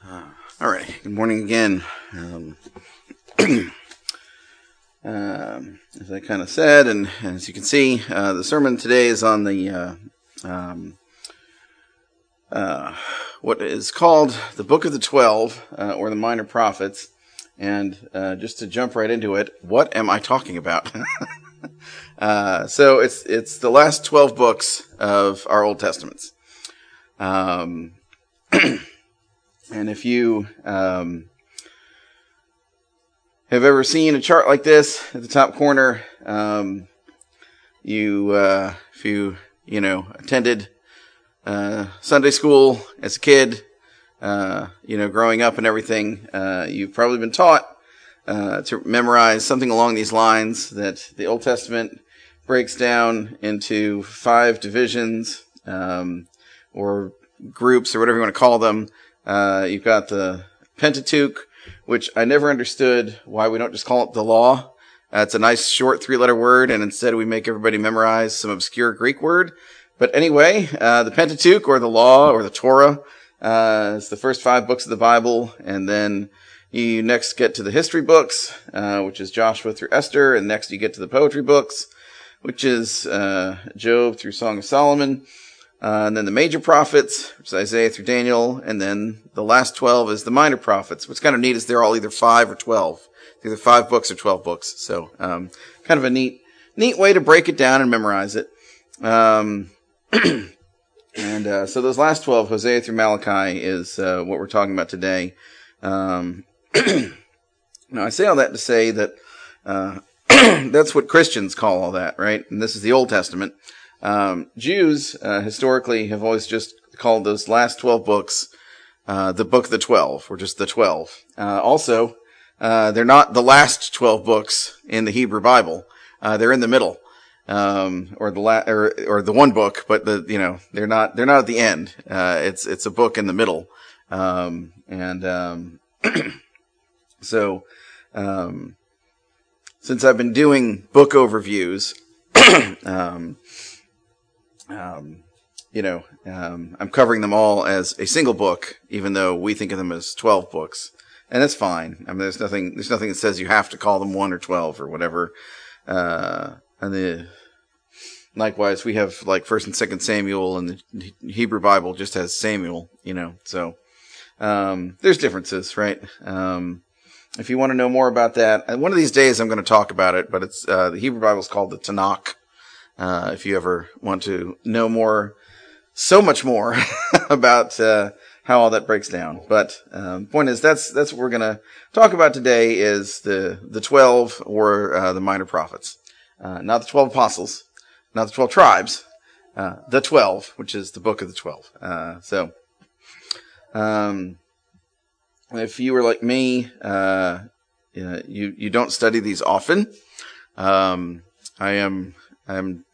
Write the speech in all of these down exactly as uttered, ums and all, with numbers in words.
Uh, all right. Good morning again. Um, um, as I kind of said, and as you can see, uh, the sermon today is on the uh, um, uh, what is called the Book of the Twelve, uh, or the Minor Prophets. And uh, just to jump right into it, what am I talking about? uh, so it's it's the last twelve books of our Old Testaments. Um, and if you um, have ever seen a chart like this at the top corner, um, you uh, if you you know attended uh, Sunday school as a kid, uh, you know, growing up and everything, uh, you've probably been taught uh, to memorize something along these lines, that the Old Testament breaks down into five divisions, um, or groups, or whatever you want to call them. Uh, you've got the Pentateuch, which I never understood why we don't just call it the law. Uh, it's a nice short three-letter word, and instead we make everybody memorize some obscure Greek word. But anyway, uh, the Pentateuch, or the law, or the Torah, uh, is the first five books of the Bible, and then you next get to the history books, uh, which is Joshua through Esther, and next you get to the poetry books, which is uh, Job through Song of Solomon. Uh, and then the major prophets, which is Isaiah through Daniel, and then the last twelve is the minor prophets. What's kind of neat is they're all either five or twelve. They're either five books or twelve books. So, um, kind of a neat, neat way to break it down and memorize it. Um, and, uh, so those last twelve, Hosea through Malachi, is, uh, what we're talking about today. Um, now I say all that to say that, uh, that's what Christians call all that, right? And this is the Old Testament. Um, Jews, uh, historically have always just called those last twelve books, uh, the Book of the Twelve, or just the Twelve. Uh, also, uh, they're not the last twelve books in the Hebrew Bible. Uh, they're in the middle, um, or the la- or, or the one book, but the, you know, they're not, they're not at the end. Uh, it's, it's a book in the middle. Um, and, um, so, um, since I've been doing book overviews, um, Um, you know, um, I'm covering them all as a single book, even though we think of them as twelve books, and that's fine. I mean, there's nothing, there's nothing that says you have to call them one or twelve or whatever. Uh, and the, likewise, we have like First and Second Samuel, and the Hebrew Bible just has Samuel, you know, so, um, there's differences, right? Um, if you want to know more about that, and one of these days I'm going to talk about it, but it's, uh, the Hebrew Bible is called the Tanakh. Uh, if you ever want to know more, so much more about, uh, how all that breaks down. But, um, point is, that's, that's what we're going to talk about today, is the, the twelve, or, uh, the minor prophets. Uh, not the twelve apostles, not the twelve tribes, uh, the twelve, which is the book of the twelve. Uh, so, um, if you were like me, uh, you, you don't study these often. Um, I am, I'm,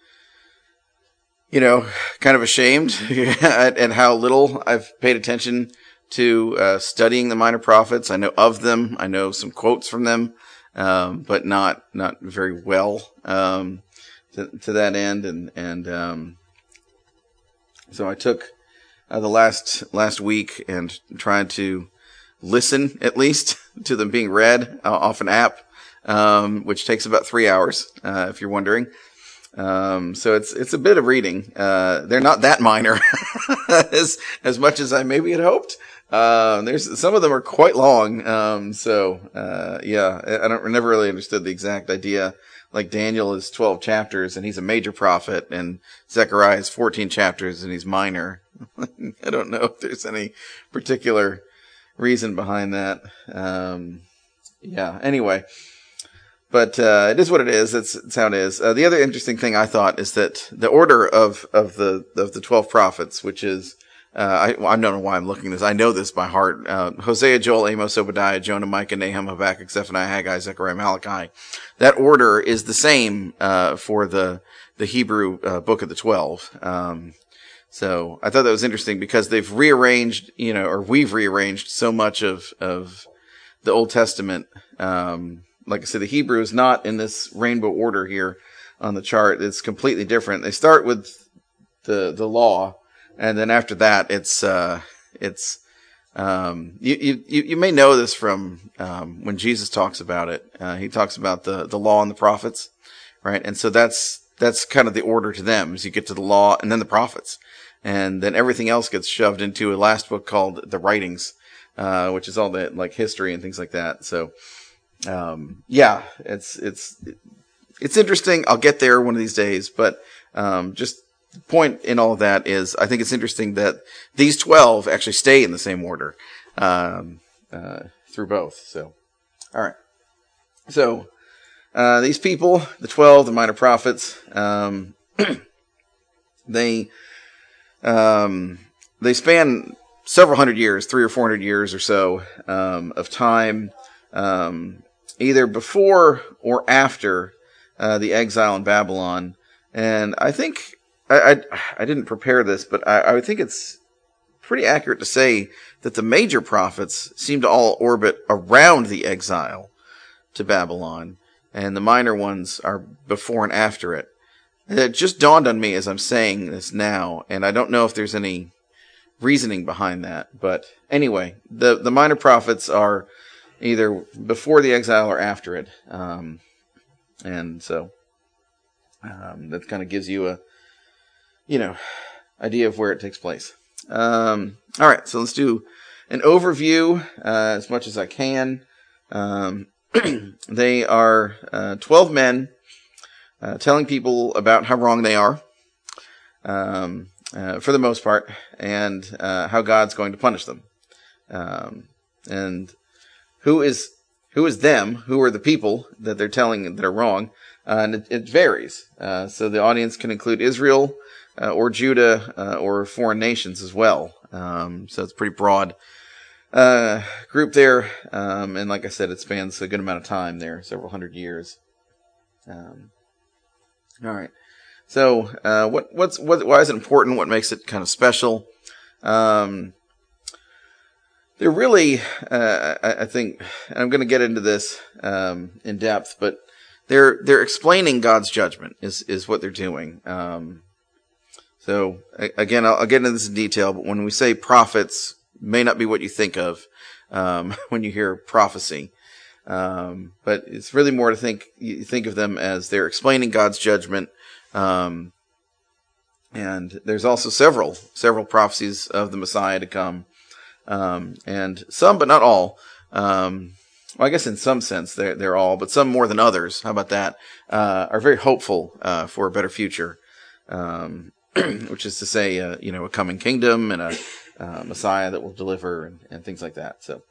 you know, kind of ashamed at, at how little I've paid attention to uh, studying the minor prophets. I know of them. I know some quotes from them, um, but not not very well um, to, to that end. And and um, so I took uh, the last last week and tried to listen, at least, to them being read uh, off an app, um, which takes about three hours, uh, if you're wondering. Um, so it's, it's a bit of reading. Uh, they're not that minor as, as much as I maybe had hoped. Uh, there's, some of them are quite long. Um, so, uh, yeah, I don't, I never really understood the exact idea. Like Daniel is twelve chapters and he's a major prophet, and Zechariah is fourteen chapters and he's minor. I don't know if there's any particular reason behind that. Um, yeah, anyway. But uh, it is what it is. That's, that's how it is. Uh, the other interesting thing I thought is that the order of, of the of the twelve prophets, which is, uh, I, well, I don't know why I'm looking at this. I know this by heart. Uh, Hosea, Joel, Amos, Obadiah, Jonah, Micah, Nahum, Habakkuk, Zephaniah, Haggai, Zechariah, Malachi. That order is the same uh, for the the Hebrew uh, book of the twelve. Um, so I thought that was interesting because they've rearranged, you know, or we've rearranged so much of of the Old Testament. Um, Like I said, the Hebrew is not in this rainbow order here on the chart. It's completely different. They start with the the law, and then after that, it's uh, it's Um, you, you, you may know this from, um, when Jesus talks about it. Uh, he talks about the, the law and the prophets, right? And so that's, that's kind of the order to them, is you get to the law and then the prophets. And then everything else gets shoved into a last book called the writings, uh, which is all the, like, history and things like that. So, um, yeah, it's, it's, it's interesting. I'll get there one of these days, but, um, just, the point in all of that is, I think it's interesting that these twelve actually stay in the same order, um, uh, through both. So, all right. So, uh, these people, the twelve, the minor prophets, um, they, um, they span several hundred years, three or four hundred years or so, um, of time, um, either before or after, uh, the exile in Babylon. And I think, I, I, I didn't prepare this, but I, I think it's pretty accurate to say that the major prophets seem to all orbit around the exile to Babylon, and the minor ones are before and after it. It just dawned on me as I'm saying this now, and I don't know if there's any reasoning behind that. But anyway, the, the minor prophets are either before the exile or after it. Um, and so um, that kind of gives you a you know, idea of where it takes place. Um, all right, so let's do an overview uh, as much as I can. Um, they are uh, twelve men uh, telling people about how wrong they are, um, uh, for the most part, and uh, how God's going to punish them. Um, and who is who is them? Who are the people that they're telling that are wrong? Uh, and it, it varies. Uh, so the audience can include Israel, Uh, or Judah, uh, or foreign nations as well. Um, so it's a pretty broad, uh, group there. Um, and like I said, it spans a good amount of time there, several hundred years. Um, all right. So, uh, what, what's, what, why is it important? What makes it kind of special? Um, they're really, uh, I, I think, and I'm going to get into this, um, in depth, but they're, they're explaining God's judgment is, is what they're doing. Um, So, again, I'll, I'll get into this in detail, but when we say prophets, may not be what you think of um, when you hear prophecy. Um, but it's really more to think, you think of them as they're explaining God's judgment. Um, and there's also several, several prophecies of the Messiah to come. Um, and some, but not all. Um, well, I guess in some sense they're, they're all, but some more than others. How about that? Uh, are very hopeful uh, for a better future. Um, which is to say, uh, you know, a coming kingdom and a uh, Messiah that will deliver and, and things like that. So,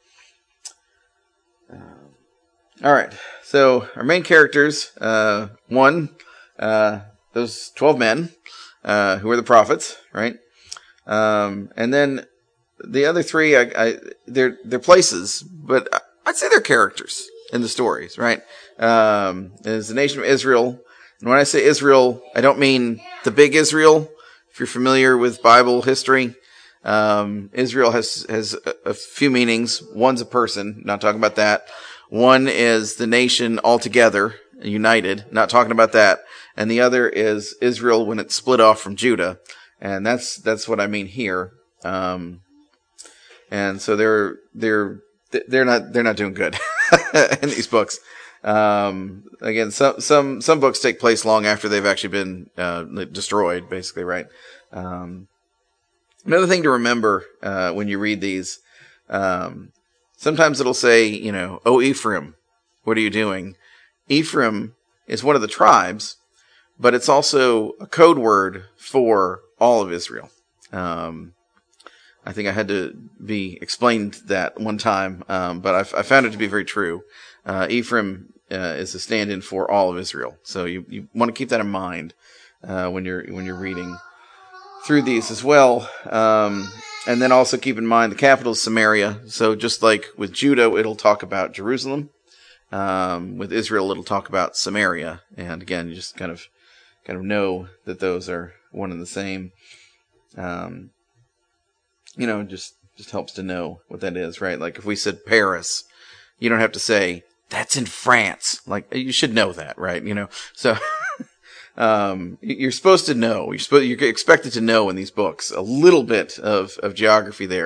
um, all right. So our main characters, uh, one, uh, those twelve men, uh, who are the prophets, right? Um, and then the other three, I, I, they're, they're places, but I'd say they're characters in the stories, right? Um, is the nation of Israel. And when I say Israel, I don't mean the big Israel. If you're familiar with Bible history, um, Israel has, has a, a few meanings. One's a person, not talking about that. One is the nation altogether, united, not talking about that. And the other is Israel when it's split off from Judah. And that's, that's what I mean here. Um, and so they're, they're, they're not, they're not doing good in these books. Um, again, some, some, some books take place long after they've actually been, uh, destroyed, basically, right? Um, another thing to remember, uh, when you read these, um, sometimes it'll say, you know, "Oh, Ephraim, what are you doing?" Ephraim is one of the tribes, but it's also a code word for all of Israel. Um, I think I had to be explained that one time, um, but I, I found it to be very true. Uh, Ephraim uh, is a stand-in for all of Israel, so you, you want to keep that in mind uh, when you're when you're reading through these as well. Um, and then also keep in mind the capital is Samaria. So just like with Judah, it'll talk about Jerusalem. Um, with Israel, it'll talk about Samaria. And again, you just kind of kind of know that those are one and the same. Um, you know, just just helps to know what that is, right? Like if we said Paris, you don't have to say that's in France. Like you should know that, right? You know, so um, you're supposed to know. You're supposed you're expected to know in these books a little bit of of geography there,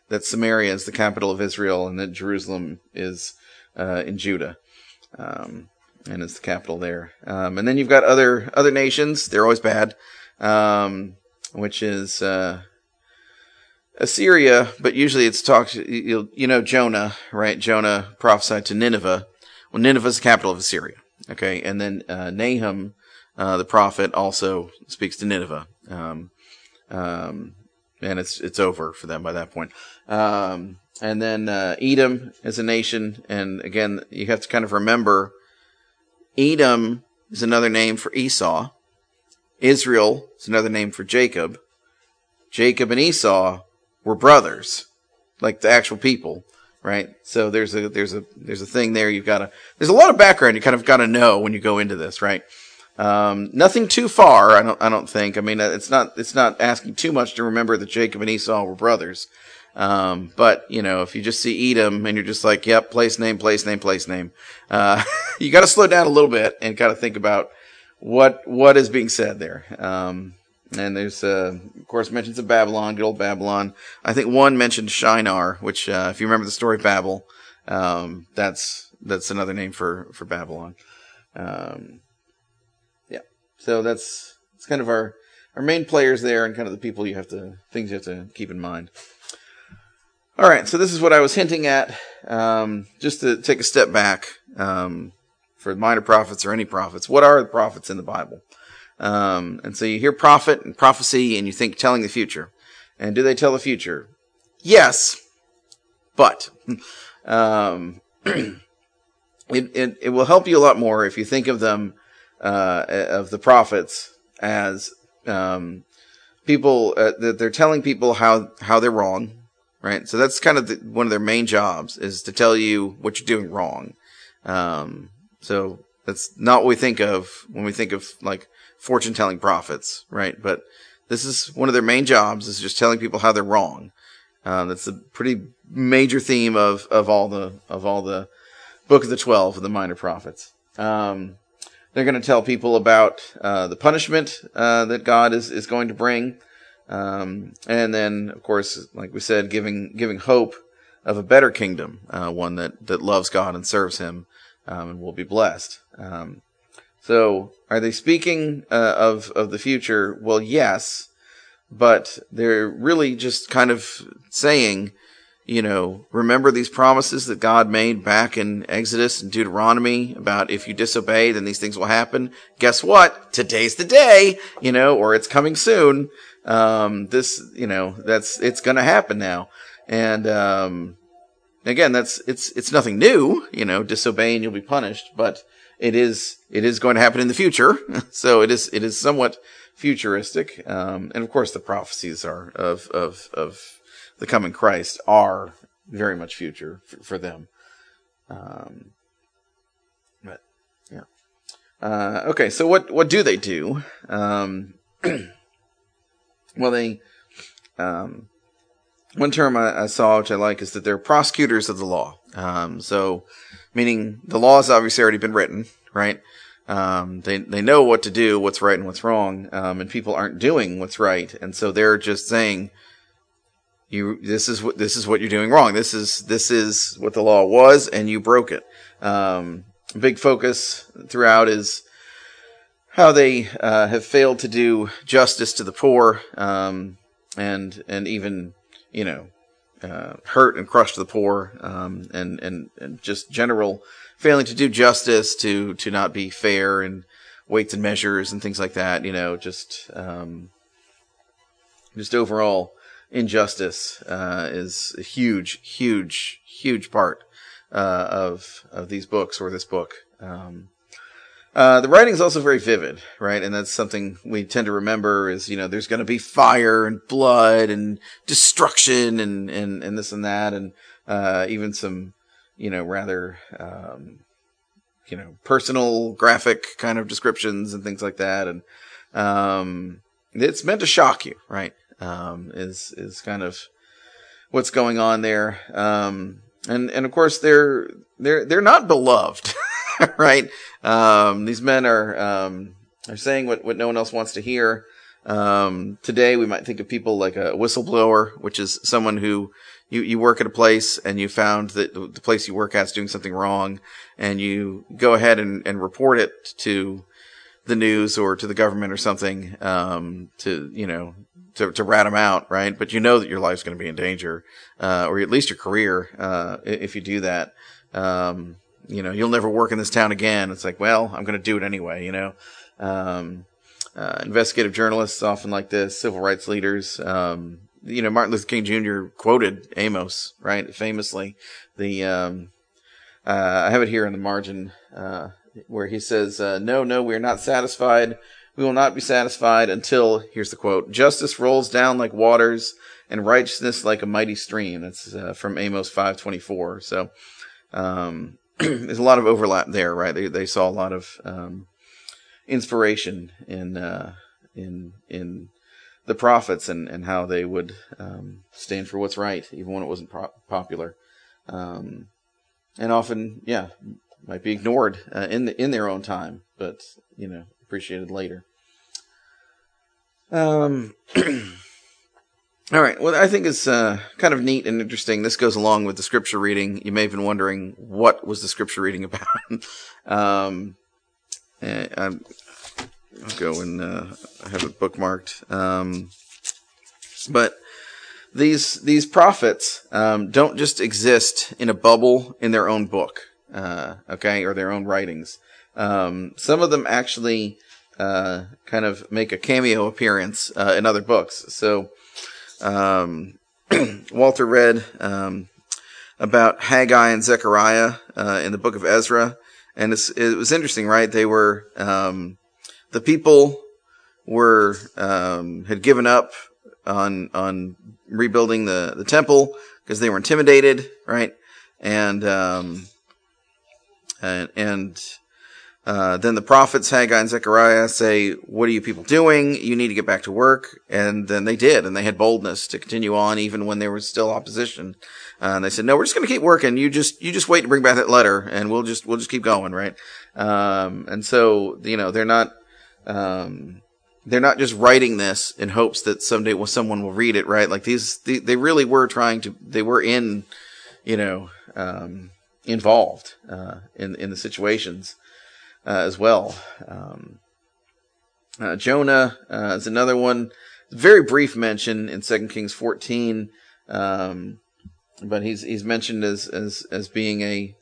that Samaria is the capital of Israel and that Jerusalem is uh, in Judah. Um, and it's the capital there. Um, and then you've got other other nations. They're always bad, um, which is uh, Assyria, but usually it's talked, you, you know, Jonah, right? Jonah prophesied to Nineveh. Well, Nineveh is the capital of Assyria, okay? And then uh, Nahum, uh, the prophet, also speaks to Nineveh. Um, um, and it's it's over for them by that point. Um, and then uh, Edom is a nation, and again, you have to kind of remember, Edom is another name for Esau. Israel is another name for Jacob. Jacob and Esau were brothers, like the actual people, right? So there's a there's a there's a thing there. You've got to there's a lot of background you kind of got to know when you go into this, right? Um, nothing too far, I don't I don't think. I mean, it's not it's not asking too much to remember that Jacob and Esau were brothers. Um, but, you know, if you just see Edom and you're just like, yep, place name, place name, place name, uh, you got to slow down a little bit and kind of think about what, what is being said there. Um, and there's, uh, of course, mentions of Babylon, good old Babylon. I think one mentioned Shinar, which, uh, if you remember the story of Babel, um, that's, that's another name for, for Babylon. Um, yeah. So that's, it's kind of our, our main players there and kind of the people you have to, things you have to keep in mind. All right, so this is what I was hinting at, um, just to take a step back um, for minor prophets or any prophets. What are the prophets in the Bible? Um, and so you hear prophet and prophecy, and you think telling the future. And do they tell the future? Yes, but um, it, it it will help you a lot more if you think of them uh, of the prophets as um, people uh, that they're telling people how how they're wrong. Right, so that's kind of the, one of their main jobs is to tell you what you're doing wrong. Um, so that's not what we think of when we think of like fortune-telling prophets, right? But this is one of their main jobs is just telling people how they're wrong. Uh, that's a pretty major theme of of all the of all the book of the twelve of the minor prophets. Um, they're going to tell people about uh, the punishment uh, that God is is going to bring. Um, and then, of course, like we said, giving giving hope of a better kingdom, uh, one that, that loves God and serves Him, um, and will be blessed. Um, so, are they speaking uh, of of the future? Well, yes, but they're really just kind of saying, you know, remember these promises that God made back in Exodus and Deuteronomy about if you disobey, then these things will happen. Guess what? Today's the day, you know, or it's coming soon. Um, this, you know, that's, it's going to happen now. And, um, again, that's, it's, it's nothing new, you know, disobey and you'll be punished, but it is, it is going to happen in the future. So it is, it is somewhat futuristic. Um, and of course the prophecies are of, of, of the coming Christ are very much future for, for them. Um, but yeah. Uh, okay. So what, what do they do? Um, Well, they, um, one term I, I saw, which I like, is that they're prosecutors of the law. Um, so, meaning the law has obviously already been written, right? Um, they, they know what to do, what's right and what's wrong, um, and people aren't doing what's right. And so they're just saying, you, this is what, this is what you're doing wrong. This is, this is what the law was, and you broke it. Um, big focus throughout is how they uh, have failed to do justice to the poor, um, and and even you know uh, hurt and crush the poor, um, and and and just general failing to do justice, to to not be fair and weights and measures and things like that. You know, just um, just overall injustice uh, is a huge, huge, huge part uh, of of these books or this book. Um, Uh, the writing is also very vivid, right? And that's something we tend to remember is, you know, there's going to be fire and blood and destruction and, and, and this and that. And, uh, even some, you know, rather, um, you know, personal graphic kind of descriptions and things like that. And, um, it's meant to shock you, right? Um, is, is kind of what's going on there. Um, and, and of course they're, they're, they're not beloved. Right? Um, these men are, um, are saying what, what no one else wants to hear. Um, today we might think of people like a whistleblower, which is someone who you, you work at a place and you found that the place you work at is doing something wrong, and you go ahead and, and report it to the news or to the government or something, um, to, you know, to, to rat them out, right? But you know that your life's going to be in danger, uh, or at least your career, uh, if you do that. Um, you know, you'll never work in this town again. It's like, well, I'm going to do it anyway, you know? Um, uh, investigative journalists often like this, civil rights leaders, um, you know, Martin Luther King Junior quoted Amos, right? Famously. The, um, uh, I have it here in the margin, uh, where he says, uh, no, no, we are not satisfied. We will not be satisfied until, here's the quote, justice rolls down like waters and righteousness like a mighty stream. That's uh, from Amos five twenty-four. So um, there's a lot of overlap there, right? They they saw a lot of um, inspiration in uh, in in the prophets and, and how they would um, stand for what's right, even when it wasn't pro- popular. Um, and often, yeah, might be ignored uh, in the, in their own time, but, you know, appreciated later. Um, all right. Well, I think it's uh, kind of neat and interesting. This goes along with the scripture reading. You may have been wondering, what was the scripture reading about? um, I'll go and uh, have it bookmarked. Um, but these these prophets um, don't just exist in a bubble in their own book. Uh, okay, or their own writings. Um, some of them actually uh, kind of make a cameo appearance uh, in other books. So um, Walter read um, about Haggai and Zechariah uh, in the book of Ezra, and it's, it was interesting, right? They were um, the people were um, had given up on on rebuilding the the temple because they were intimidated, right? And um, And, and uh, then the prophets, Haggai and Zechariah, say, what are you people doing? You need to get back to work. And then they did, and they had boldness to continue on even when there was still opposition. Uh, and they said, no, we're just going to keep working. You just you just wait to bring back that letter, and we'll just we'll just keep going, right? Um, and so, you know, they're not um, they're not just writing this in hopes that someday well, someone will read it, right? Like these, they, they really were trying to. They were in, you know. Um, involved uh, in in the situations uh, as well. Um, uh, Jonah uh, is another one. Very brief mention in Second Kings fourteen, um, but he's he's mentioned as as as being a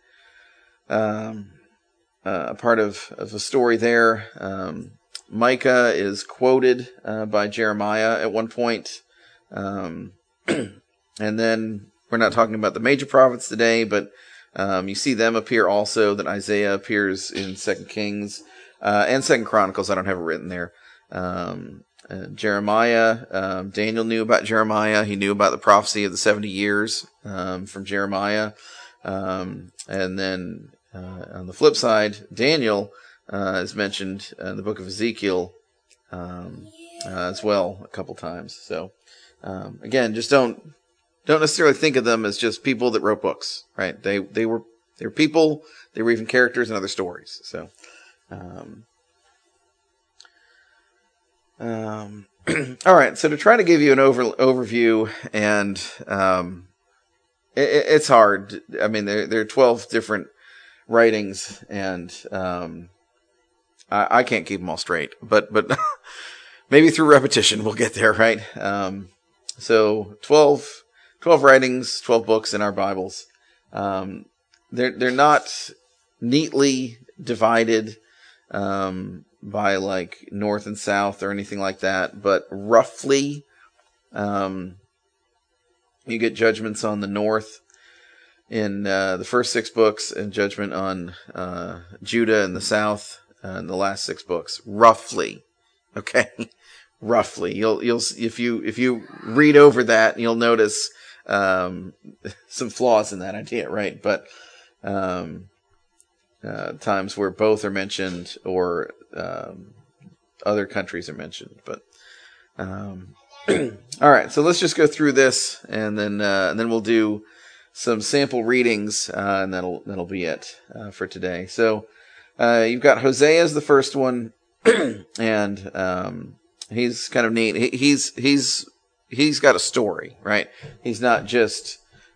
um, uh, a part of of a story there. Um, Micah is quoted uh, by Jeremiah at one point, um, and then we're not talking about the major prophets today, but Um, you see them appear also, that Isaiah appears in Second Kings, uh, and Second Chronicles. I don't have it written there. Um, uh, Jeremiah, um, Daniel knew about Jeremiah. He knew about the prophecy of the seventy years, um, from Jeremiah. Um, and then, uh, on the flip side, Daniel, uh, is mentioned in the book of Ezekiel, um, uh, as well a couple times. So, um, again, just don't, Don't necessarily think of them as just people that wrote books, right? They they were they were people. They were even characters in other stories. So, um, um, all right. So to try to give you an over overview, and um, it, it's hard. I mean, there there are twelve different writings, and um, I, I can't keep them all straight. But but maybe through repetition we'll get there, right? Um, so twelve. Twelve writings, twelve books in our Bibles. Um, they're they're not neatly divided um, by like north and south or anything like that, but roughly, um, you get judgments on the north in uh, the first six books, and judgment on uh, Judah in the south uh, in the last six books. Roughly, okay, roughly. You'll you'll if you if you read over that, you'll notice um, some flaws in that idea, right? But um, uh, times where both are mentioned, or um, other countries are mentioned. But um, all right, so let's just go through this, and then uh, and then we'll do some sample readings, uh, and that'll that'll be it uh, for today. So uh, you've got Hosea as the first one, and um, he's kind of neat. He, he's he's he's got a story, right? He's not just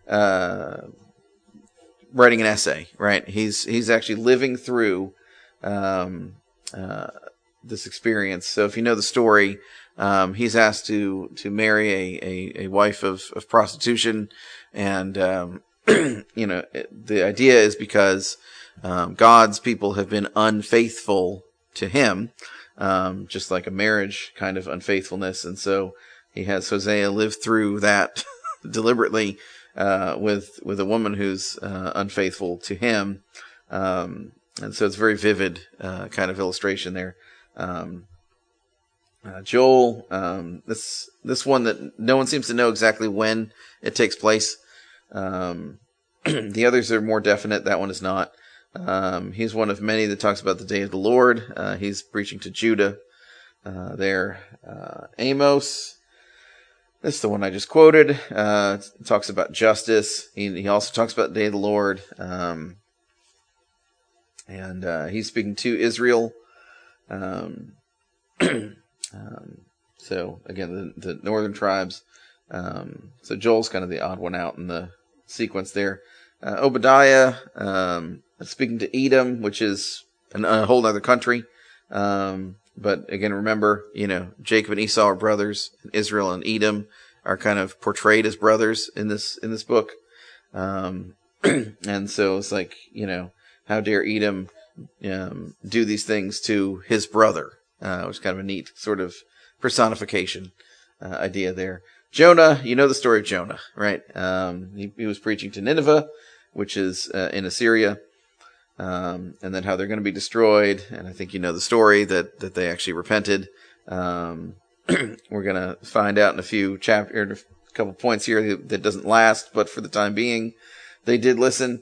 uh, writing an essay, right? He's he's actually living through um, uh, this experience. So if you know the story, um, he's asked to to marry a a, a wife of, of prostitution, and um, you know the idea is because um, God's people have been unfaithful to him, um, just like a marriage kind of unfaithfulness, and so he has Hosea live through that deliberately uh, with with a woman who's uh, unfaithful to him, um, and so it's a very vivid uh, kind of illustration there. Um, uh, Joel, um, this this one that no one seems to know exactly when it takes place. Um, the others are more definite. That one is not. Um, he's one of many that talks about the day of the Lord. Uh, he's preaching to Judah uh, there. Uh, Amos, this is the one I just quoted. Uh, it talks about justice. He, he also talks about the day of the Lord. Um, and uh, he's speaking to Israel. Um, um, so, again, the, the northern tribes. Um, so Joel's kind of the odd one out in the sequence there. Uh, Obadiah, um, speaking to Edom, which is an, a whole other country. Um, but again, remember, you know, Jacob and Esau are brothers, and Israel and Edom are kind of portrayed as brothers in this, in this book. Um, and so it's like, you know, how dare Edom, um, do these things to his brother, uh, which is kind of a neat sort of personification, uh, idea there. Jonah, you know the story of Jonah, right? Um, he, he was preaching to Nineveh, which is uh, in Assyria, um, and then how they're going to be destroyed. And I think you know the story that, that they actually repented. Um, we're going to find out in a few chapters, a couple points here that doesn't last, but for the time being, they did listen.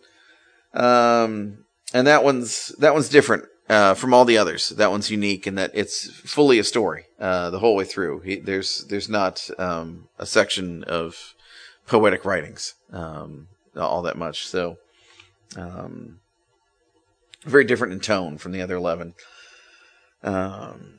Um, and that one's that one's different uh, from all the others. That one's unique in that it's fully a story uh, the whole way through. He, there's there's not um, a section of poetic writings. Um, all that much. So, um, very different in tone from the other eleven. Um,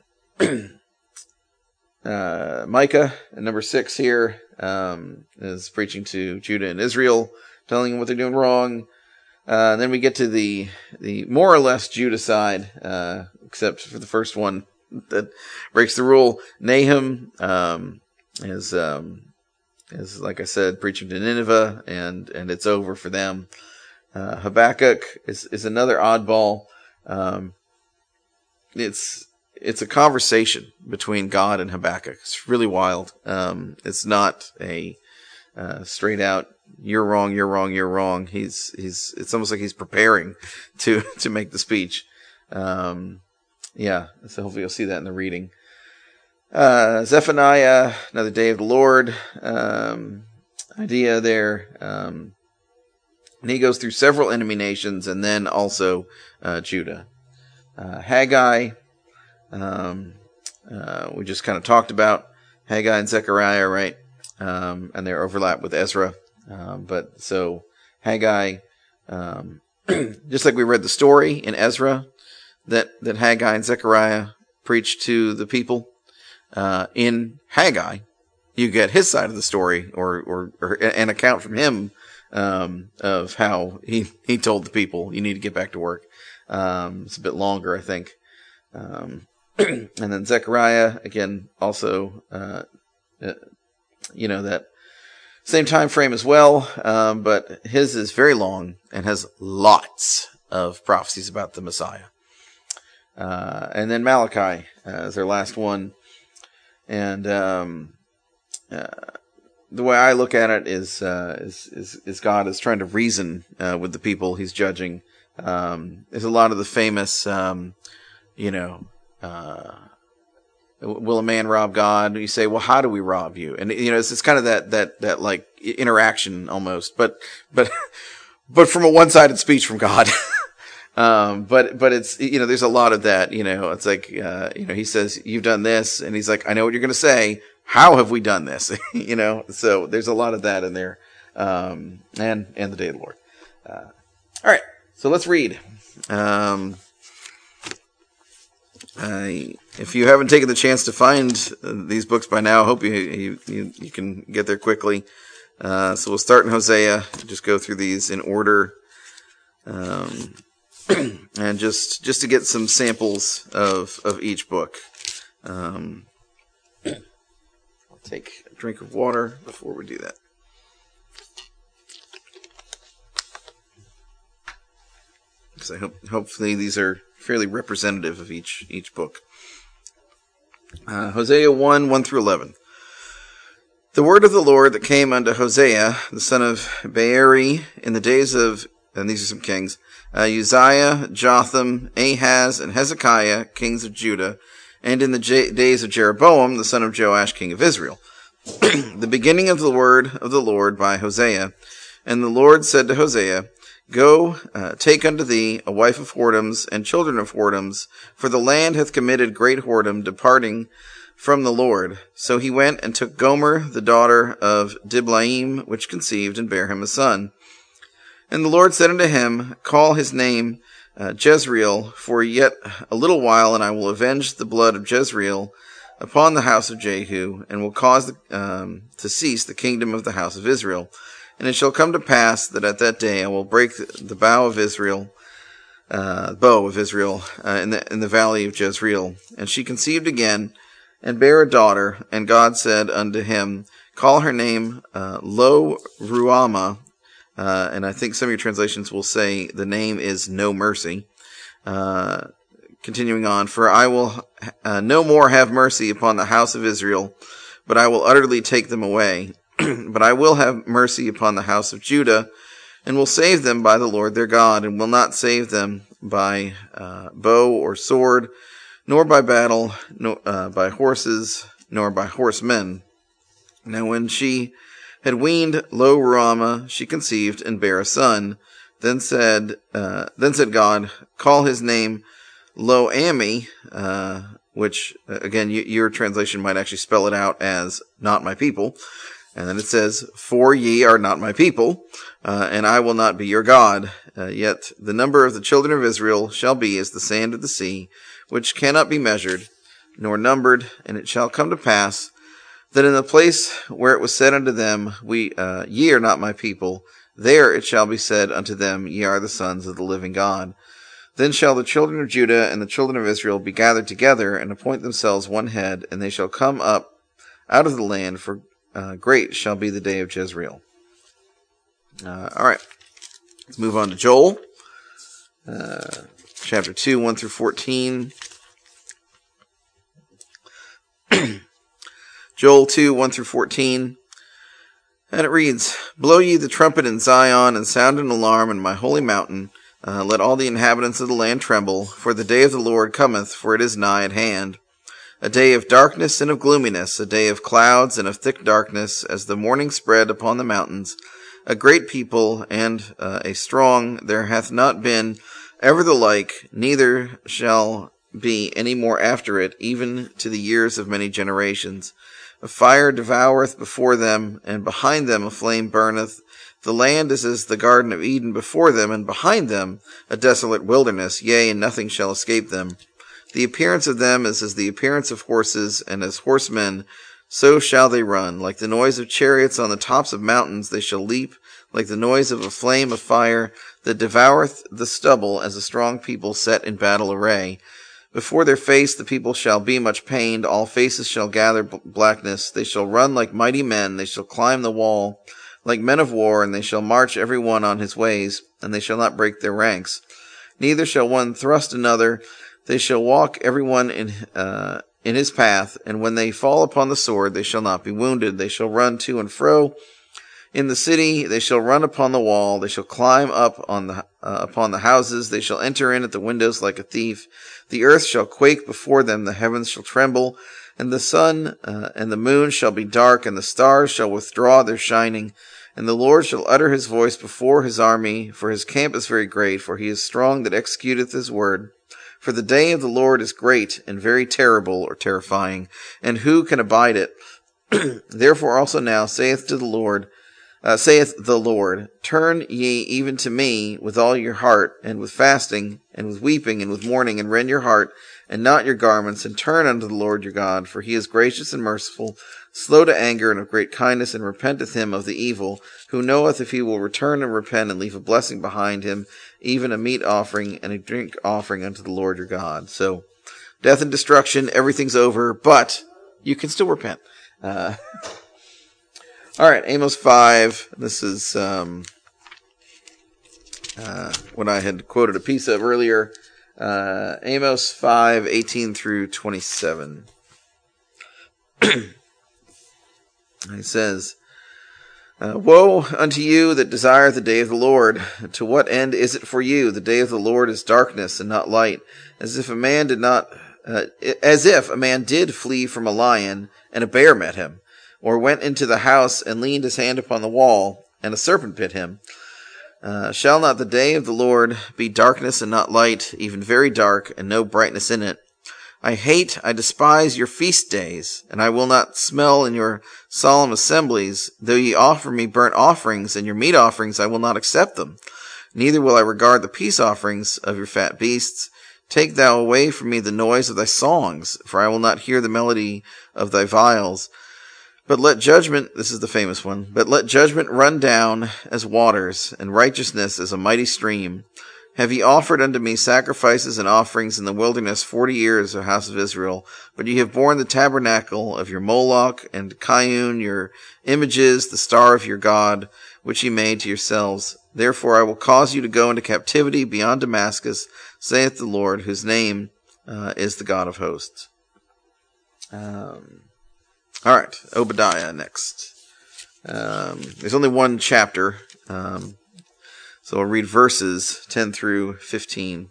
uh, Micah, number six here, um, is preaching to Judah and Israel, telling them what they're doing wrong. Uh, and then we get to the, the more or less Judah side, uh, except for the first one that breaks the rule. Nahum, um, is, um, is, like I said, preaching to Nineveh, and, and it's over for them. Uh, Habakkuk is, is another oddball. Um, it's, it's a conversation between God and Habakkuk. It's really wild. Um, it's not a, uh, straight out, you're wrong, you're wrong, you're wrong. He's, he's, it's almost like he's preparing to, to make the speech. Um, yeah, so hopefully you'll see that in the reading. Uh, Zephaniah, another day of the Lord, um, idea there. Um, and he goes through several enemy nations and then also, uh, Judah. Uh, Haggai, um, uh, we just kind of talked about Haggai and Zechariah, right? Um, and their overlap with Ezra. Um, but so Haggai, um, just like we read the story in Ezra that, that Haggai and Zechariah preached to the people. Uh, in Haggai, you get his side of the story, or, or, or an account from him, um, of how he, he told the people, you need to get back to work. Um, it's a bit longer, I think. Um, and then Zechariah, again, also, uh, uh, you know, that same time frame as well. Um, but his is very long and has lots of prophecies about the Messiah. Uh, and then Malachi, uh, is their last one. And um, uh, the way I look at it is, uh, is, is, is God is trying to reason uh, with the people he's judging. Um, there's a lot of the famous, um, you know, uh, will a man rob God? You say, well, how do we rob you? And you know, it's, it's kind of that that that like interaction almost, but but but from a one-sided speech from God. Um, but, but it's, you know, there's a lot of that, you know, it's like, uh, you know, he says, you've done this, and he's like, I know what you're going to say. How have we done this? You know, so there's a lot of that in there. Um, and, and the day of the Lord. Uh, all right. So let's read. Um, I, if you haven't taken the chance to find these books by now, I hope you, you, you, you can get there quickly. Uh, so we'll start in Hosea, just go through these in order, um, and just just to get some samples of, of each book. Um, I'll take a drink of water before we do that. Because I hope hopefully these are fairly representative of each each book. Uh, Hosea one, one through eleven. The word of the Lord that came unto Hosea, the son of Beeri, in the days of, and these are some kings, uh, Uzziah, Jotham, Ahaz, and Hezekiah, kings of Judah, and in the J- days of Jeroboam, the son of Joash, king of Israel. The beginning of the word of the Lord by Hosea. And the Lord said to Hosea, Go, uh, take unto thee a wife of whoredoms and children of whoredoms, for the land hath committed great whoredom, departing from the Lord. So he went and took Gomer, the daughter of Diblaim, which conceived and bare him a son. And the Lord said unto him, Call his name uh, Jezreel, for yet a little while, and I will avenge the blood of Jezreel upon the house of Jehu, and will cause the, um, to cease the kingdom of the house of Israel. And it shall come to pass that at that day I will break the bow of Israel, uh, bow of Israel, uh, in the in the valley of Jezreel. And she conceived again, and bare a daughter, and God said unto him, Call her name uh, Lo Ruhamah, uh, and I think some of your translations will say the name is No Mercy. Uh, continuing on, For I will uh, no more have mercy upon the house of Israel, but I will utterly take them away. But I will have mercy upon the house of Judah, and will save them by the Lord their God, and will not save them by uh, bow or sword, nor by battle, nor uh, by horses, nor by horsemen. Now when she had weaned Lo Ruhamah, she conceived and bare a son. Then said, uh, then said God, Call his name Lo Ammi, uh, which again y- your translation might actually spell it out as not my people. And then it says, For ye are not my people, uh, and I will not be your God. Uh, yet the number of the children of Israel shall be as the sand of the sea, which cannot be measured, nor numbered. And it shall come to pass that in the place where it was said unto them, We, uh, ye are not my people, there it shall be said unto them, Ye are the sons of the living God. Then shall the children of Judah and the children of Israel be gathered together, and appoint themselves one head, and they shall come up out of the land, for Uh, great shall be the day of Jezreel. Uh, all right. Let's move on to Joel. Uh, chapter two, one through fourteen. Joel two, one through fourteen. And it reads, Blow ye the trumpet in Zion, and sound an alarm in my holy mountain. Uh, let all the inhabitants of the land tremble, for the day of the Lord cometh, for it is nigh at hand. A day of darkness and of gloominess, a day of clouds and of thick darkness, as the morning spread upon the mountains. A great people and uh, a strong, there hath not been ever the like, neither shall be any more after it, even to the years of many generations. A fire devoureth before them, and behind them a flame burneth. The land is as the Garden of Eden before them, and behind them a desolate wilderness, yea, and nothing shall escape them. The appearance of them is as the appearance of horses, and as horsemen, so shall they run. Like the noise of chariots on the tops of mountains, they shall leap, like the noise of a flame of fire that devoureth the stubble, as a strong people set in battle array. Before their face the people shall be much pained, all faces shall gather b- blackness. They shall run like mighty men, they shall climb the wall like men of war, and they shall march every one on his ways, and they shall not break their ranks. Neither shall one thrust another. They shall walk every one in uh, in his path, and when they fall upon the sword, they shall not be wounded. They shall run to and fro in the city. They shall run upon the wall. They shall climb up on the uh, upon the houses. They shall enter in at the windows like a thief. The earth shall quake before them. The heavens shall tremble, and the sun uh, and the moon shall be dark, and the stars shall withdraw their shining. And the Lord shall utter his voice before his army, for his camp is very great, for he is strong that executeth his word. For the day of the Lord is great and very terrible, or terrifying, and who can abide it? Therefore also now saith to the Lord, uh, saith the Lord, Turn ye even to me with all your heart, and with fasting, and with weeping, and with mourning, and rend your heart, and not your garments, and turn unto the Lord your God, for he is gracious and merciful, slow to anger, and of great kindness, and repenteth him of the evil, who knoweth if he will return and repent and leave a blessing behind him, even a meat offering and a drink offering unto the Lord your God. So, death and destruction, everything's over, but you can still repent. Uh, all right, Amos five. This is um, uh, what I had quoted a piece of earlier. Uh, Amos five, eighteen through twenty-seven. He says, uh, Woe unto you that desire the day of the Lord! To what end is it for you? The day of the Lord is darkness and not light, as if a man did not, uh, as if a man did flee from a lion, and a bear met him, or went into the house and leaned his hand upon the wall, and a serpent bit him. Uh, shall not the day of the Lord be darkness and not light, even very dark, and no brightness in it? I hate, I despise your feast days, and I will not smell in your solemn assemblies. Though ye offer me burnt offerings and your meat offerings, I will not accept them. Neither will I regard the peace offerings of your fat beasts. Take thou away from me the noise of thy songs, for I will not hear the melody of thy viols. But let judgment, this is the famous one, but let judgment run down as waters, and righteousness as a mighty stream. Have ye offered unto me sacrifices and offerings in the wilderness forty years, O house of Israel? But ye have borne the tabernacle of your Moloch, and Chiun, your images, the star of your God, which ye made to yourselves. Therefore I will cause you to go into captivity beyond Damascus, saith the Lord, whose name uh, is the God of hosts. Um, all right, Obadiah next. Um, there's only one chapter. Um, So I'll read verses ten through fifteen.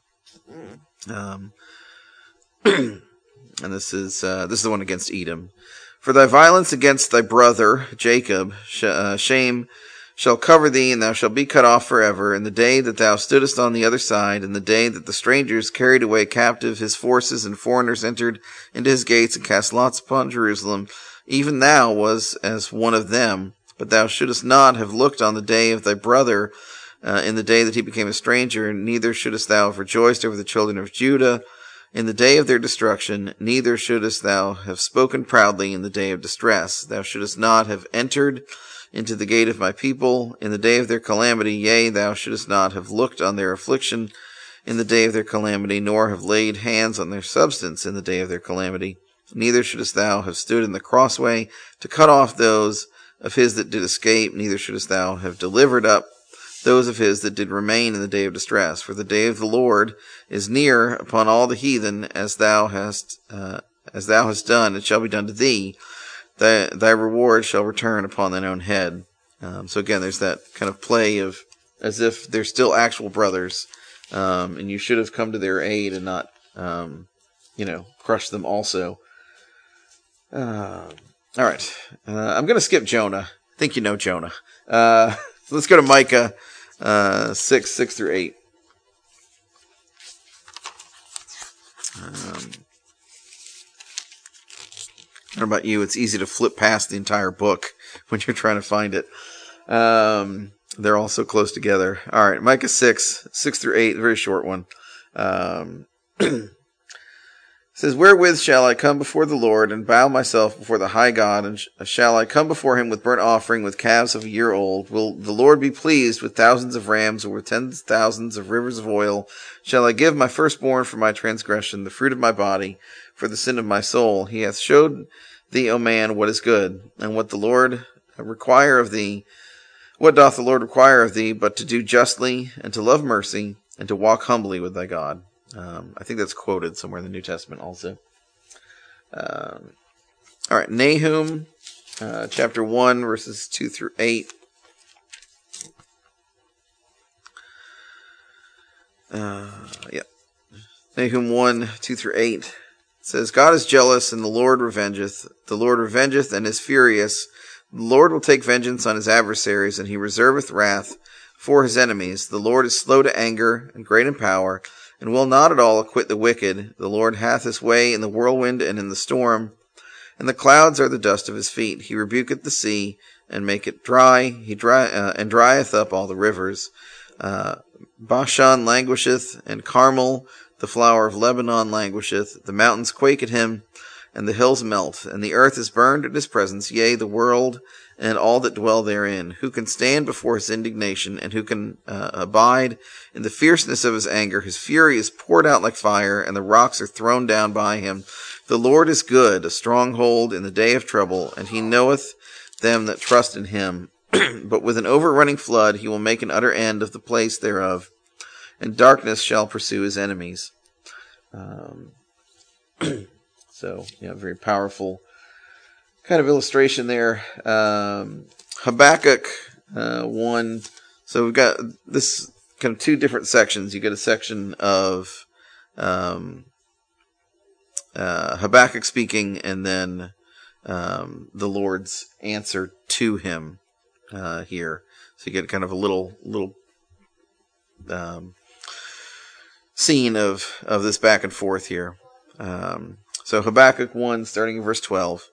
Um, and this is uh, this is the one against Edom. For thy violence against thy brother Jacob, sh- uh, shame shall cover thee, and thou shalt be cut off forever. In the day that thou stoodest on the other side, in the day that the strangers carried away captive his forces, and foreigners entered into his gates and cast lots upon Jerusalem, even thou was as one of them. But thou shouldest not have looked on the day of thy brother, Uh, in the day that he became a stranger, neither shouldest thou have rejoiced over the children of Judah in the day of their destruction, neither shouldest thou have spoken proudly in the day of distress. Thou shouldest not have entered into the gate of my people in the day of their calamity, yea, thou shouldest not have looked on their affliction in the day of their calamity, nor have laid hands on their substance in the day of their calamity. Neither shouldest thou have stood in the crossway to cut off those of his that did escape, neither shouldest thou have delivered up those of his that did remain in the day of distress. For the day of the Lord is near upon all the heathen, as thou hast uh, as thou hast done, it shall be done to thee. Thy, thy reward shall return upon thine own head. Um, so again, there's that kind of play of as if they're still actual brothers, um, and you should have come to their aid and not, um, you know, crush them also. Uh, all right, uh, I'm going to skip Jonah. I think you know Jonah. Uh, so let's go to Micah. Uh, six, six through eight. Um, I don't know about you, it's easy to flip past the entire book when you're trying to find it. Um, they're all so close together. All right, Micah six, six through eight, very short one. Um, It says, Wherewith shall I come before the Lord, and bow myself before the high God, and sh- shall I come before him with burnt offering, with calves of a year old? Will the Lord be pleased with thousands of rams, or with tens of thousands of rivers of oil? Shall I give my firstborn for my transgression, the fruit of my body, for the sin of my soul? He hath showed thee, O man, what is good, and what the Lord require of thee. What doth the Lord require of thee, but to do justly, and to love mercy, and to walk humbly with thy God? Um, I think that's quoted somewhere in the New Testament also. Um, all right, Nahum, uh, chapter one, verses two through eight. Uh, yeah. Nahum one, two through eight. It says, God is jealous, and the Lord revengeth. The Lord revengeth, and is furious. The Lord will take vengeance on his adversaries, and he reserveth wrath for his enemies. The Lord is slow to anger, and great in power, and will not at all acquit the wicked. The Lord hath his way in the whirlwind and in the storm, and the clouds are the dust of his feet. He rebuketh the sea, and make it dry, he dry, uh, and drieth up all the rivers. Uh, Bashan languisheth, and Carmel, the flower of Lebanon, languisheth. The mountains quake at him, and the hills melt, and the earth is burned in his presence, yea, the world and all that dwell therein. Who can stand before his indignation, and who can uh, abide in the fierceness of his anger? His fury is poured out like fire, and the rocks are thrown down by him. The Lord is good, a stronghold in the day of trouble, and he knoweth them that trust in him. But with an overrunning flood he will make an utter end of the place thereof, and darkness shall pursue his enemies. Um, so, yeah, very powerful kind of illustration there. Um, Habakkuk uh, one. So we've got this kind of two different sections. You get a section of um, uh, Habakkuk speaking, and then um, the Lord's answer to him uh, here. So you get kind of a little little um, scene of of this back and forth here. Um, so Habakkuk one, starting in verse twelve.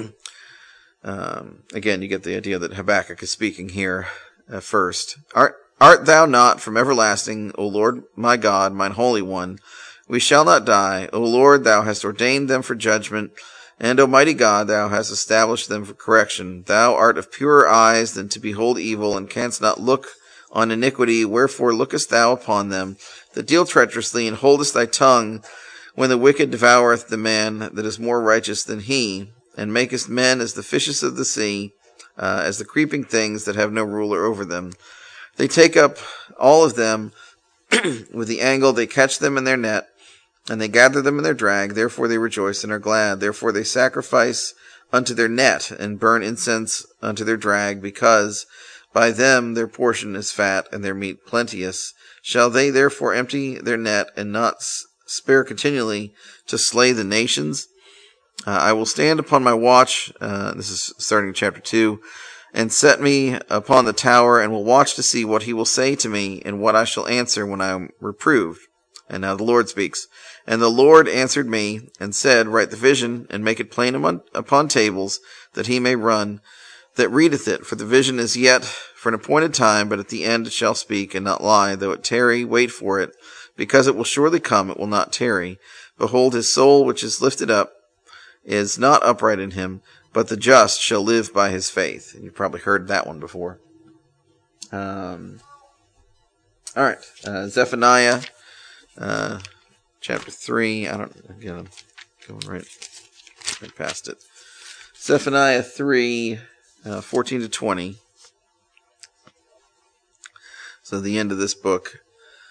um, again, you get the idea that Habakkuk is speaking here uh, first. Art, art thou not from everlasting, O Lord my God, mine Holy One? We shall not die. O Lord, thou hast ordained them for judgment, and Almighty God, thou hast established them for correction. Thou art of purer eyes than to behold evil, and canst not look on iniquity. Wherefore lookest thou upon them that deal treacherously, and holdest thy tongue when the wicked devoureth the man that is more righteous than he, and makest men as the fishes of the sea, uh, as the creeping things that have no ruler over them. They take up all of them with the angle, they catch them in their net, and they gather them in their drag. Therefore they rejoice and are glad. Therefore they sacrifice unto their net, and burn incense unto their drag, because by them their portion is fat, and their meat plenteous. Shall they therefore empty their net, and not spare continually to slay the nations? Uh, I will stand upon my watch, uh, this is starting in chapter two, and set me upon the tower, and will watch to see what he will say to me, and what I shall answer when I am reproved. And now the Lord speaks. And the Lord answered me, and said, Write the vision, and make it plain among, upon tables, that he may run that readeth it. For the vision is yet for an appointed time, but at the end it shall speak, and not lie. Though it tarry, wait for it, because it will surely come, it will not tarry. Behold, his soul which is lifted up is not upright in him, but the just shall live by his faith. And you've probably heard that one before. Um, all right, uh, Zephaniah, uh, chapter three. I don't. Again, I'm going right, right past it. Zephaniah three, uh, fourteen to twenty. So the end of this book.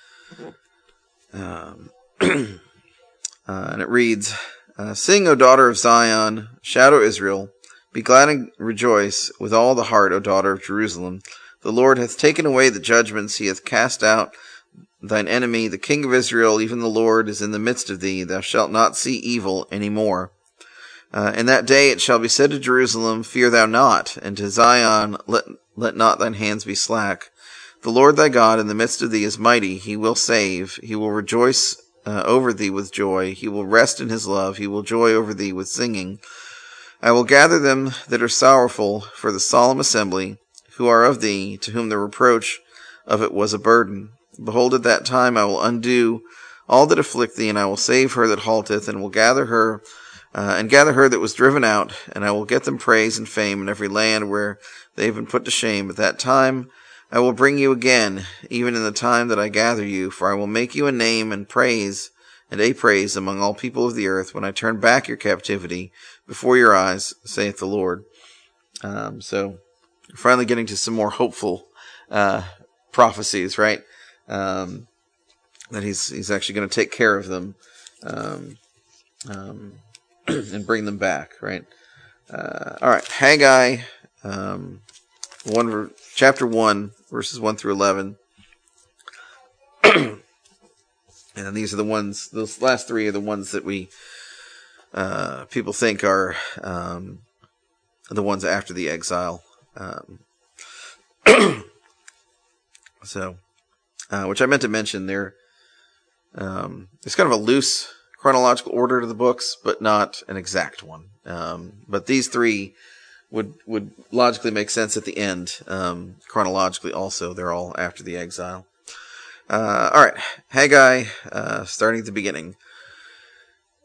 Um, uh, and it reads. Uh, Sing, O daughter of Zion, shout, O Israel, be glad and rejoice with all the heart, O daughter of Jerusalem. The Lord hath taken away the judgments, he hath cast out thine enemy, the King of Israel, even the Lord is in the midst of thee. Thou shalt not see evil any more. Uh, in that day it shall be said to Jerusalem, Fear thou not, and to Zion, let, let not thine hands be slack. The Lord thy God in the midst of thee is mighty, he will save, he will rejoice Uh, over thee with joy. He will rest in his love. He will joy over thee with singing. I will gather them that are sorrowful for the solemn assembly, who are of thee, to whom the reproach of it was a burden. Behold, at that time I will undo all that afflict thee, and I will save her that halteth, and will gather her, uh, and gather her that was driven out, and I will get them praise and fame in every land where they have been put to shame. At that time I will bring you again, even in the time that I gather you, for I will make you a name and praise, and a praise among all people of the earth, when I turn back your captivity before your eyes, saith the Lord. Um, so, finally getting to some more hopeful uh, prophecies, right? Um, that he's he's actually going to take care of them um, um, and bring them back, right? Uh, all right, Haggai, um, one chapter one. Verses one through eleven. And these are the ones, those last three are the ones that we, uh, people think are um, the ones after the exile. Um, so, uh, which I meant to mention, there, um, there's kind of a loose chronological order to the books, but not an exact one. Um, but these three would would logically make sense at the end. Um, chronologically also, they're all after the exile. Uh, all right, Haggai, uh, starting at the beginning.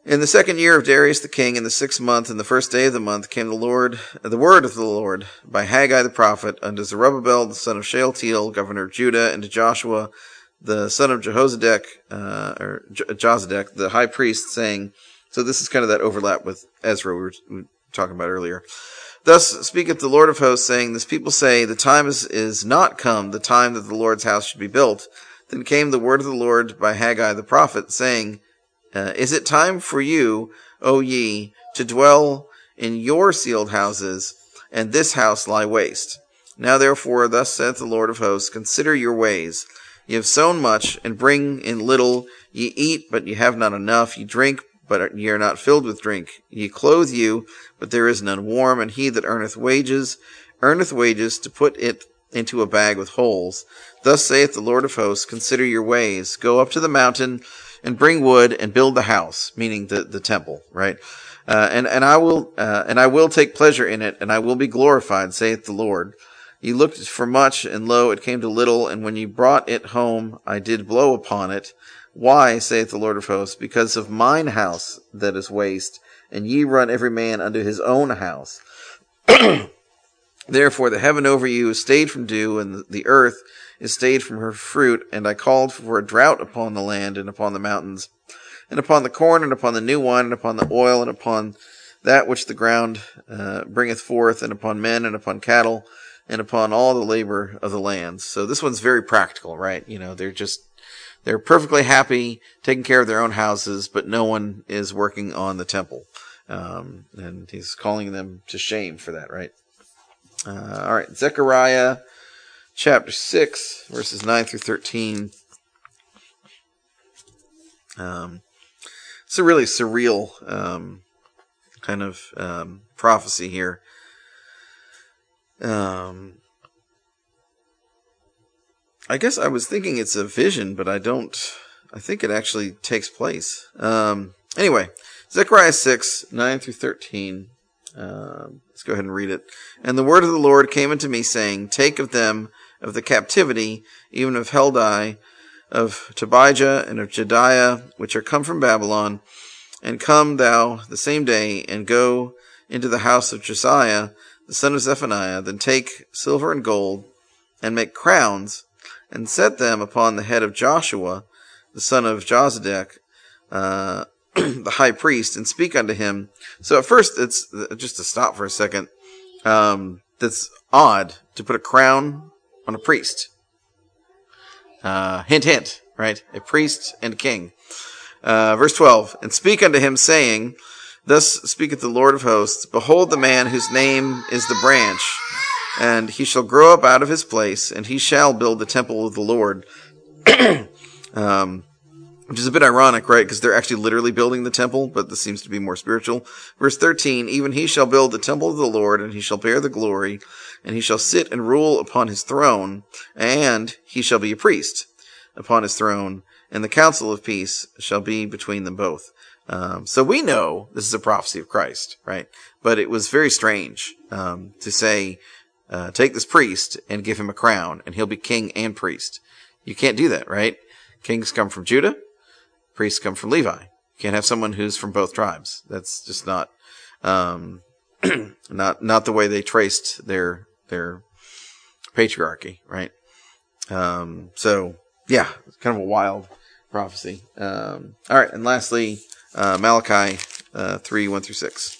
In the second year of Darius the king, in the sixth month, in the first day of the month, came the Lord, the word of the Lord, by Haggai the prophet, unto Zerubbabel the son of Shealtiel, governor of Judah, and to Joshua the son of Jehozadak, uh, or Jozadak, the high priest, saying, so this is kind of that overlap with Ezra we were, we were talking about earlier. Thus speaketh the Lord of hosts, saying, this people say, the time is, is not come, the time that the Lord's house should be built. Then came the word of the Lord by Haggai the prophet, saying, Uh, is it time for you, O ye, to dwell in your sealed houses, and this house lie waste? Now therefore, thus saith the Lord of hosts, consider your ways. Ye have sown much, and bring in little. Ye eat, but ye have not enough. Ye drink, but ye are not filled with drink. Ye clothe you, but there is none warm. And he that earneth wages, earneth wages to put it into a bag with holes. Thus saith the Lord of hosts, consider your ways. Go up to the mountain, and bring wood, and build the house, meaning the, the temple, right? Uh, and, and I will, uh, and I will take pleasure in it, and I will be glorified, saith the Lord. Ye looked for much, and lo, it came to little, and when ye brought it home, I did blow upon it. Why, saith the Lord of hosts? Because of mine house that is waste, and ye run every man unto his own house. Therefore the heaven over you is stayed from dew, and the earth is stayed from her fruit, and I called for a drought upon the land, and upon the mountains, and upon the corn, and upon the new wine, and upon the oil, and upon that which the ground uh, bringeth forth, and upon men, and upon cattle, and upon all the labor of the land. So this one's very practical, right? You know, they're just, they're perfectly happy taking care of their own houses, but no one is working on the temple. Um, and he's calling them to shame for that, right? Uh, all right, Zechariah chapter six, verses nine through thirteen. Um, it's a really surreal um, kind of um, prophecy here. Um, I guess I was thinking it's a vision, but I don't, I think it actually takes place. Um, anyway, Zechariah six, nine through thirteen. Uh, let's go ahead and read it. And the word of the Lord came unto me, saying, take of them of the captivity, even of Heldai, of Tobijah, and of Jediah, which are come from Babylon, and come thou the same day, and go into the house of Josiah, the son of Zephaniah. Then take silver and gold, and make crowns, and set them upon the head of Joshua, the son of Jozadak, uh, the high priest, and speak unto him. So at first, it's just to stop for a second. Um, that's odd to put a crown on a priest. Uh, hint, hint, right? A priest and a king. Uh, verse twelve, and speak unto him, saying, thus speaketh the Lord of hosts, behold the man whose name is the branch, and he shall grow up out of his place, and he shall build the temple of the Lord. um, Which is a bit ironic, right? Because they're actually literally building the temple, but this seems to be more spiritual. Verse thirteen, even he shall build the temple of the Lord, and he shall bear the glory, and he shall sit and rule upon his throne, and he shall be a priest upon his throne, and the council of peace shall be between them both. Um, so we know this is a prophecy of Christ, right? But it was very strange um, to say, uh, take this priest and give him a crown, and he'll be king and priest. You can't do that, right? Kings come from Judah. Priests come from Levi. You can't have someone who's from both tribes. That's just not, um, not, not the way they traced their, their patriarchy, right? Um, so yeah, it's kind of a wild prophecy. Um, all right. And lastly, uh, Malachi, uh, three, one through six.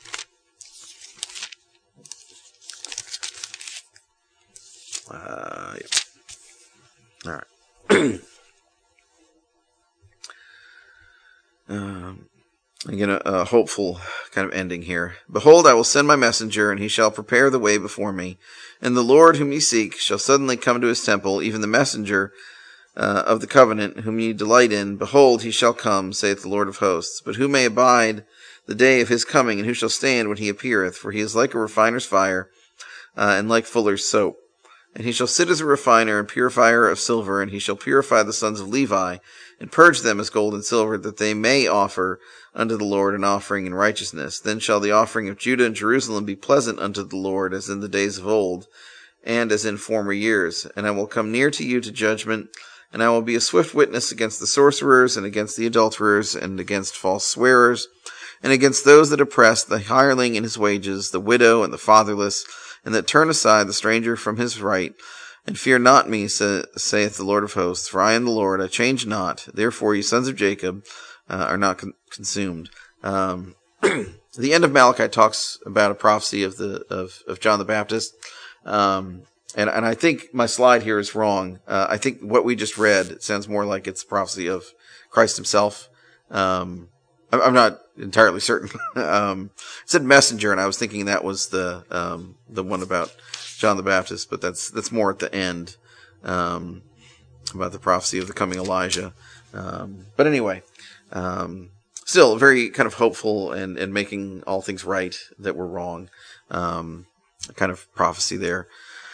Uh, yeah. All right. Um, again, a, a hopeful kind of ending here. Behold, I will send my messenger, and he shall prepare the way before me. And the Lord whom ye seek shall suddenly come to his temple, even the messenger uh, of the covenant whom ye delight in. Behold, he shall come, saith the Lord of hosts. But who may abide the day of his coming, and who shall stand when he appeareth? For he is like a refiner's fire, uh, and like fuller's soap. And he shall sit as a refiner and purifier of silver, and he shall purify the sons of Levi, and purge them as gold and silver, that they may offer unto the Lord an offering in righteousness. Then shall the offering of Judah and Jerusalem be pleasant unto the Lord, as in the days of old, and as in former years. And I will come near to you to judgment, And I will be a swift witness against the sorcerers, and against the adulterers, and against false swearers, and against those that oppress the hireling in his wages, the widow and the fatherless, and that turn aside the stranger from his right. And fear not me, sa- saith the Lord of hosts, for I am the Lord, I change not. Therefore, you sons of Jacob uh, are not con- consumed. Um, the end of Malachi talks about a prophecy of the of, of John the Baptist. Um, and, and I think my slide here is wrong. Uh, I think what we just read, it sounds more like it's a prophecy of Christ himself. Um, I'm, I'm not entirely certain. um, it said messenger, and I was thinking that was the um, the one about John the Baptist, but that's that's more at the end, um, about the prophecy of the coming Elijah. Um, but anyway, um, still very kind of hopeful and, and making all things right that were wrong, um, kind of prophecy there.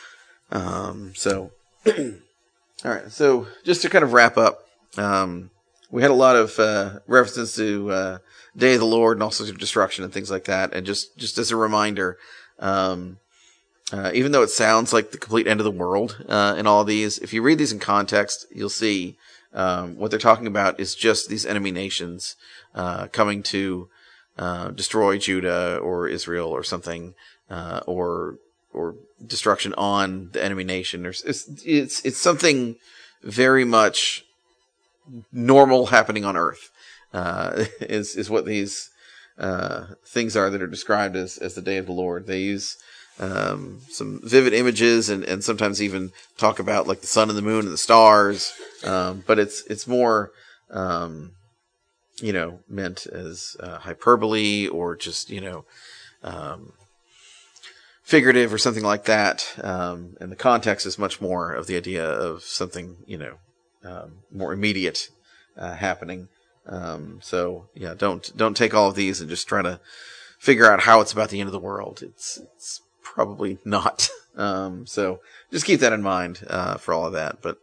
Um, so, all right. So just to kind of wrap up, um, we had a lot of uh, references to uh, Day of the Lord and all sorts of destruction and things like that. And just, just as a reminder, um, Uh, even though it sounds like the complete end of the world uh, in all of these, if you read these in context, you'll see um, what they're talking about is just these enemy nations uh, coming to uh, destroy Judah or Israel or something, uh, or or destruction on the enemy nation. Or it's it's it's something very much normal happening on Earth. Uh, is is what these uh, things are that are described as as the day of the Lord. They use Um, some vivid images and, and sometimes even talk about like the sun and the moon and the stars. Um, but it's, it's more, um, you know, meant as uh, hyperbole or just, you know, um, figurative or something like that. Um, and the context is much more of the idea of something, you know, um, more immediate, uh, happening. Um, so yeah, don't, don't take all of these and just try to figure out how it's about the end of the world. It's, it's, Probably not. Um, so just keep that in mind uh, for all of that. But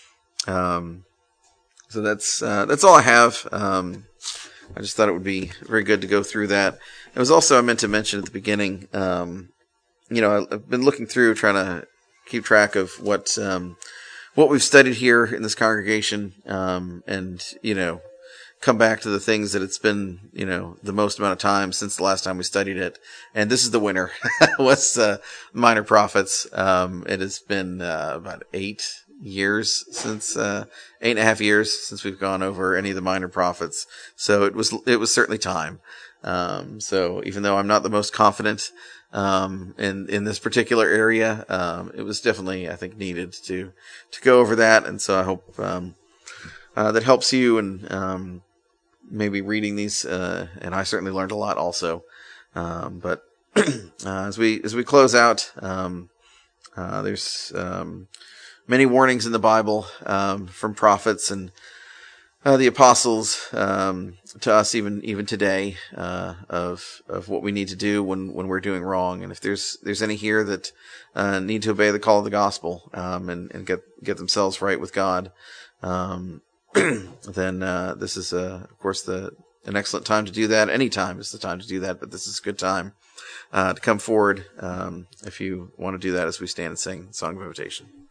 um, so that's uh, that's all I have. Um, I just thought it would be very good to go through that. It was also I meant to mention at the beginning. Um, you know, I've been looking through trying to keep track of what um, what we've studied here in this congregation, um, and you know, come back to the things that it's been, you know, the most amount of time since the last time we studied it. And this is the winner. What's uh, Minor Prophets? Um, it has been uh, about eight years since, uh, eight and a half years since we've gone over any of the Minor Prophets. So it was, it was certainly time. Um, so even though I'm not the most confident, um, in, in this particular area, um, it was definitely, I think, needed to, to go over that. And so I hope, um, uh, that helps you and, um, maybe reading these, uh, and I certainly learned a lot also. Um, but, uh, as we, as we close out, um, uh, there's, um, many warnings in the Bible, um, from prophets and, uh, the apostles, um, to us even, even today, uh, of, of what we need to do when, when we're doing wrong. And if there's, there's any here that, uh, need to obey the call of the gospel, um, and, and get, get themselves right with God, um, then uh, this is, uh, of course, the an excellent time to do that. Any time is the time to do that, but this is a good time uh, to come forward um, if you want to do that as we stand and sing Song of Invitation.